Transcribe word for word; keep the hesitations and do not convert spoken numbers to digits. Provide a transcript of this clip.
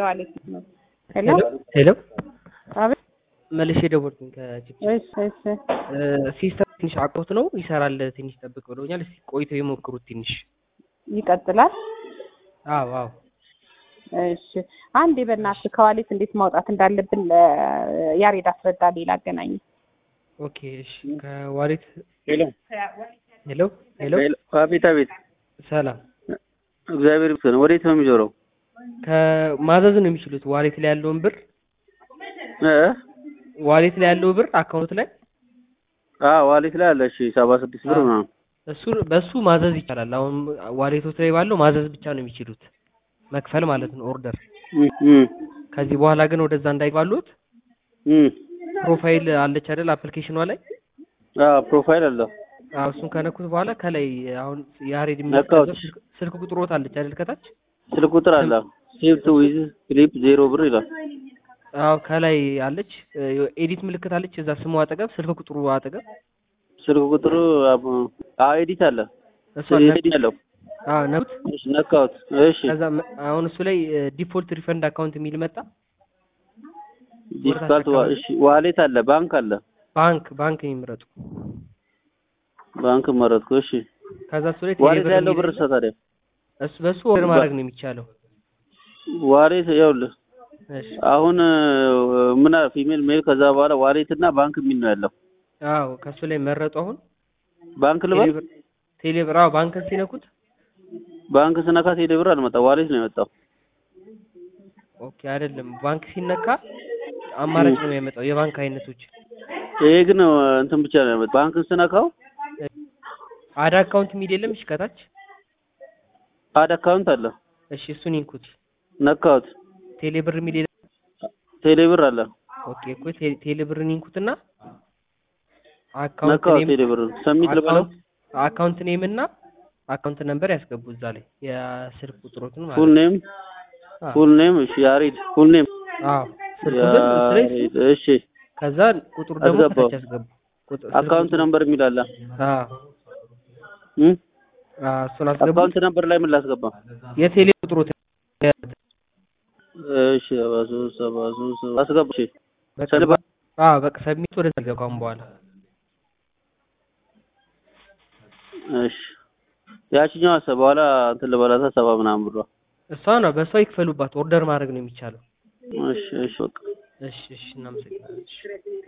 ለዋሌት ነው ሄሎ ሄሎ አቤት መልሼ ደወልኩኝ ከጂፕ እሺ እሺ ሲስተም ትንሽ አቆት ነው ይሰራል ትንሽ ጠብቅ ብለውኛል እስቲ ቆይተው ይሞክሩት ትንሽ ይቀጥላል አዎ አዎ እሺ አንዴ በእናትህ ከዋሌት እንዴት ማውጣት እንዳለብን ያሬድ አስረዳ ሌላ አገናኝ ኦኬ እሺ ከዋሌት ሄሎ ሄሎ ሄሎ አቤት አቤት ሰላም እግዚአብሔር ይመስገን ወዴት ነው የሚዞረው ከማዘዝ ነው የሚችሉት ዋሌት ላይ ያለውን ብር እ ዋሌት ላይ ያለው ብር አካውንት ላይ አዎ ዋሌት ላይ አለ እሺ ሰባ ስድስት ብር ነው እሱ በሱ ማዘዝ ይቻላል አሁን ዋሌቶች ላይ ባለው ማዘዝ ብቻ ነው የሚችሉት መክፈል ማለት ነው ኦርደር ከዚህ በኋላ ግን ወደዛ እንዳይባሉት ፕሮፋይል አለች አይደል አፕሊኬሽኗ ላይ አዎ ፕሮፋይል አለ አዎ እሱን ከነኩት በኋላ ከላይ አሁን ያሬድ የሚያስቀምጠው ስልክ ቁጥሮት አለች አይደል ከታች ስልክ ቁጥር አለ ሴቭ ቱ ዊዝ ክሊፕ ዜሮ ብር ይላል አዎ ከላይ አለች ኤዲት ምልክት አለች እዛ ስሙ አጠገብ ስልክ ቁጥሩ አጠገብ ስልክ ቁጥሩ አዎ ኤዲት አለ እሱ ኤዲት አለው አዎ ነውት እሺ ነካውት እሺ ከዛ አሁን እሱ ላይ ዲፎልት ሪፈንድ አካውንት የሚል መጣ ዲፎልት እሺ ዋሌት አለ ባንክ አለ ባንክ ባንክ ይምረጡ ባንክ መረጥኩ እሺ ከዛ እሱ ላይ ዋሌት ያለው ብር ታዲያ እሱ በሱ ወር ማድረግ ነው የሚቻለው ዋሌት ይኸውልህ እሺ አሁን ምን ፊሜል ሜል ከዛ በኋላ ዋሌት እና ባንክ የሚል ነው ያለው አዎ ከሱ ላይ መረጡ አሁን ባንክ ልበል ቴሌብር አዎ ባንክ ሲነኩት ባንክ ስነካ ቴሌብር አልመጣ ዋሌት ነው የመጣው ኦኬ አይደለም ባንክ ሲነካ አማራጭ ነው የሚመጣው የባንክ አይነቶች ይሄ ግን እንትን ብቻ ነው የሚመጣው ባንክ ስነካው አድ አካውንት የሚል የለም እሺ ከታች አድ አካውንት አለ እሺ እሱን ይንኩት ነካውት ቴሌብር የሚል የለም ቴሌብር አለ ኦኬ እኮ ቴሌብርን ይንኩትና አካውንት ኔም ቴሌብር ሰሚት ልበለው አካውንት ኔም እና አካውንት ነምበር ያስገቡ እዛ ላይ የስልክ ቁጥሮትን ማለት ፉል ኔም ፉል ኔም እሺ ያሬድ ፉል ኔም አዎ ስልክ እሺ ከዛ ቁጥሩ ደግሞ ከታች ያስገቡ አካውንት ነምበር የሚል አለ አዎ እ እሱን አስገቡ አካውንት ነምበር ላይ ምን ላስገባ የቴሌ ቁጥሮት እሺ ሰባ ሶስት ሰባ ሶስት አስገቡ እሺ አዎ በቃ ሰሚት ወደ ዘጋውን በኋላ እሺ ያቺኛው በኋላ እንትን ልበላታ ሰባ ምናምን ብሏ እሷ ነው በሷ ይክፈሉባት ኦርደር ማድረግ ነው የሚቻለው እሺ እሺ በቃ እሺ እሺ እናመሰግናለን